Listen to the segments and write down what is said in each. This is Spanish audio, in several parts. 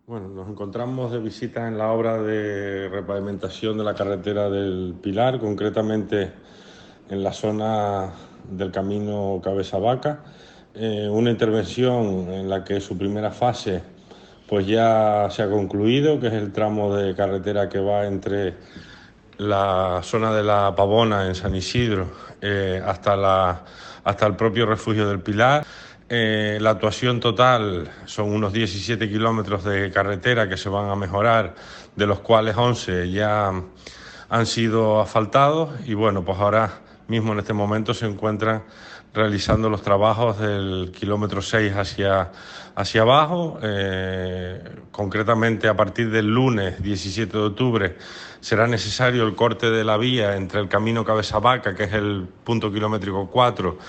Bueno, nos encontramos de visita en la obra de repavimentación de la carretera del Pilar, concretamente en la zona del camino Cabeza Vaca. Una intervención en la que su primera fase pues ya se ha concluido, que es el tramo de carretera que va entre la zona de la Pavona en San Isidro hasta el propio refugio del Pilar. La actuación total son unos 17 kilómetros de carretera que se van a mejorar, de los cuales 11 ya han sido asfaltados y bueno, pues ahora mismo en este momento se encuentran realizando los trabajos del kilómetro 6 hacia abajo. Concretamente a partir del lunes 17 de octubre será necesario el corte de la vía entre el camino Cabeza Vaca, que es el punto kilométrico 4,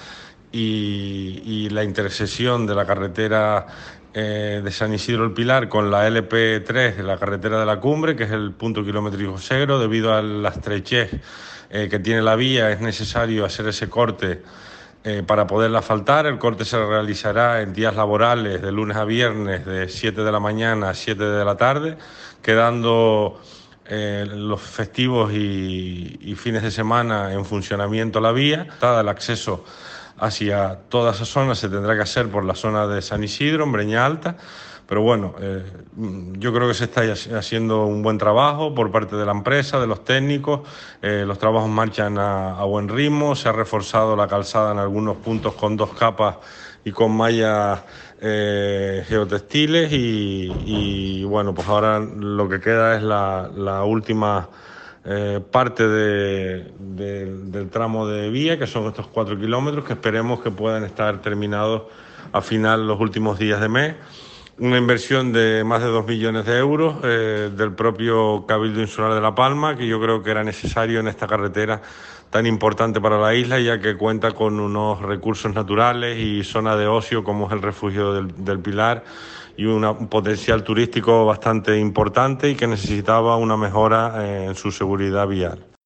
y la intersección de la carretera de San Isidro el Pilar con la LP3 de la carretera de la Cumbre, que es el punto kilométrico 0. Debido a la estrechez que tiene la vía, es necesario hacer ese corte para poderla asfaltar. El corte se realizará en días laborales de lunes a viernes de 7 de la mañana a 7 de la tarde, quedando los festivos y fines de semana en funcionamiento la vía. El acceso hacia toda esa zona se tendrá que hacer por la zona de San Isidro, en Breña Alta, pero bueno, yo creo que se está haciendo un buen trabajo por parte de la empresa, de los técnicos. Los trabajos marchan a buen ritmo, se ha reforzado la calzada en algunos puntos con 2 capas y con mallas geotextiles y bueno, pues ahora lo que queda es la última parte del tramo de vía, que son estos 4 kilómetros, que esperemos que puedan estar terminados a final los últimos días de mes. Una inversión de más de 2 millones de euros del propio Cabildo Insular de La Palma, que yo creo que era necesario en esta carretera tan importante para la isla, ya que cuenta con unos recursos naturales y zona de ocio como es el refugio del Pilar, y un potencial turístico bastante importante y que necesitaba una mejora en su seguridad vial.